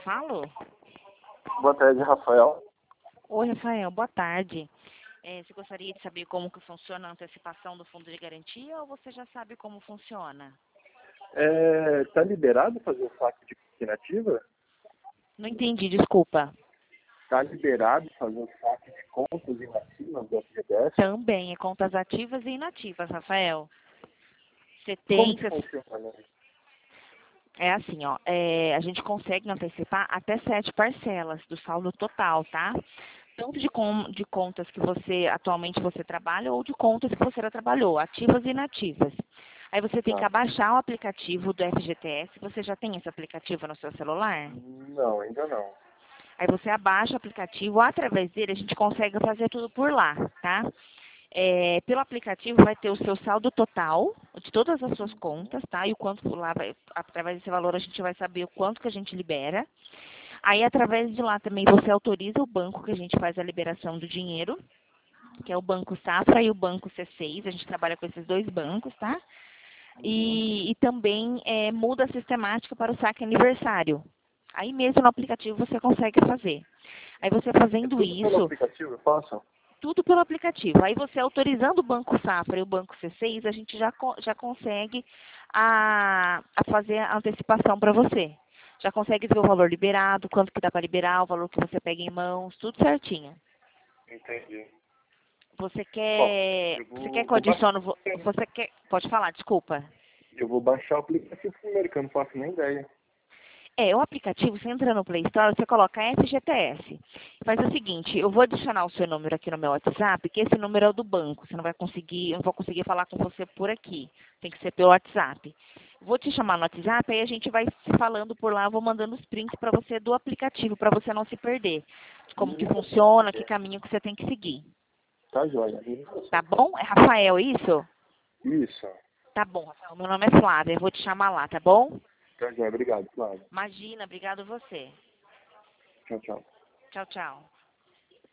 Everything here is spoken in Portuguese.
falo? Boa tarde, Rafael. Oi, Rafael, boa tarde. Você gostaria de saber como que funciona a antecipação do fundo de garantia ou você já sabe como funciona? Tá liberado fazer o saque de inativa? Não entendi, desculpa. Tá liberado fazer o saque de contas inativas do FGTS? Também é contas ativas e inativas, Rafael. Você Como tem... que funciona? É assim, ó, a gente consegue antecipar até 7 parcelas do saldo total, tá? Tanto de contas que atualmente você trabalha ou de contas que você já trabalhou, ativas e inativas. Aí você tem que Tá. abaixar o aplicativo do FGTS. Você já tem esse aplicativo no seu celular? Não, ainda não. Aí você abaixa o aplicativo, através dele a gente consegue fazer tudo por lá, tá? Pelo aplicativo vai ter o seu saldo total de todas as suas contas, tá? E o quanto lá através desse valor a gente vai saber o quanto que a gente libera. Aí através de lá também você autoriza o banco que a gente faz a liberação do dinheiro, que é o Banco Safra e o Banco C6. A gente trabalha com esses dois bancos, tá? E também muda a sistemática para o saque aniversário. Aí mesmo no aplicativo você consegue fazer. Aí você É fazendo tudo pelo isso, aplicativo, eu faço? tudo pelo aplicativo. Aí você autorizando o Banco Safra e o Banco C6, a gente já consegue a fazer a antecipação para você. Já consegue ver o valor liberado, quanto que dá para liberar, o valor que você pega em mãos, tudo certinho. Entendi. Você Ó, quer, eu você quer vou, que eu vou baixar, adicione, você quer, pode falar, desculpa. eu vou baixar o aplicativo primeiro, que eu não faço nem ideia. O aplicativo, você entra no Play Store, você coloca FGTS. Faz o seguinte, eu vou adicionar o seu número aqui no meu WhatsApp, que esse número é o do banco. Você não vai conseguir, eu não vou conseguir falar com você por aqui. Tem que ser pelo WhatsApp. Vou te chamar no WhatsApp, aí a gente vai se falando por lá, vou mandando os prints para você do aplicativo, para você não se perder. De como que funciona, que caminho que você tem que seguir. Tá joia. Tá bom? É Rafael, isso? Isso. Tá bom, Rafael. Meu nome é Flávia, eu vou te chamar lá, tá bom? Tá joia. Obrigado, Flávio. Imagina, obrigado você. Tchau, tchau. Tchau, tchau.